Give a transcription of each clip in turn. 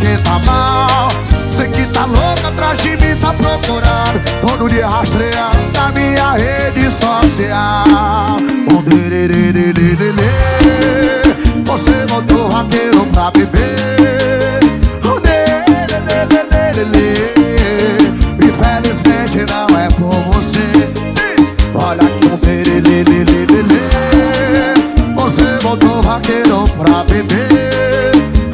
que tá mal. Sei que tá louca atrás de mim, tá procurando. Todo dia rastreando na minha rede social. Você botou vaqueiro pra beber. Infelizmente não é por você. Olha aqui um perelelelelele. Você botou vaqueiro pra beber.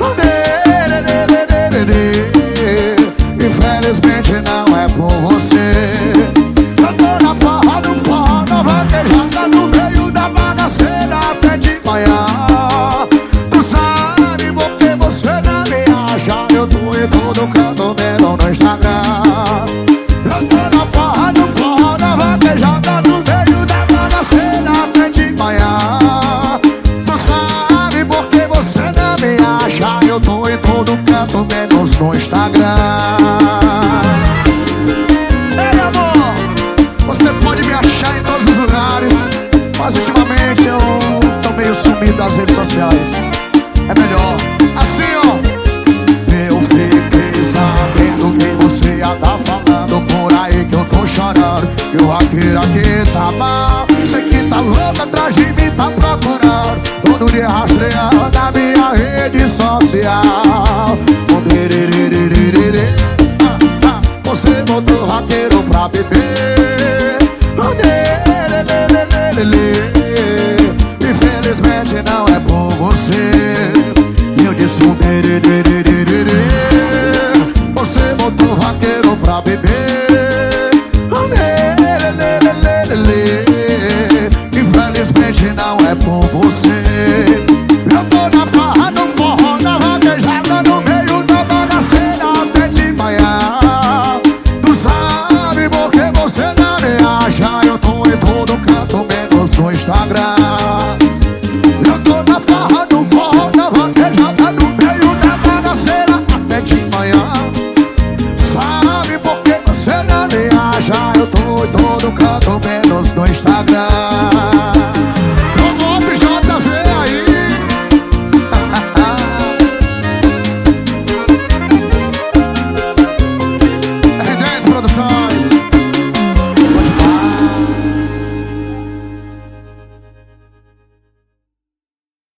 Infelizmente não é por você. Eu tô na farra do forró, na vaquejada no meio da bagaceira até de manhã. Tu sabe porque você não me acha. Eu tô em todo canto, mesmo no Instagram. Eu tô na farra do forró, na vaquejada no meio da bagaceira até de manhã. Tu sabe porque você não me acha. Eu tô em todo canto, menos no Instagram. Ei, amor, você pode me achar em todos os lugares, mas ultimamente eu tô meio sumido das redes sociais. É melhor assim, ó. Eu fiquei sabendo que você ia tá falando por aí, que eu tô chorando, que o vaqueiro aqui tá mal. Sei que tá louca atrás de mim, tá procurando. Todo dia rastreando na minha rede social. Você botou vaqueiro pra beber. Infelizmente não é por você. Eu disse um tererê. Você botou vaqueiro pra beber. Infelizmente não é por você. Eu tô na farra, no forró, na vaquejada no meio da bagaceira até de manhã. Tu sabe porque você não me acha. Eu tô em todo canto, menos no Instagram.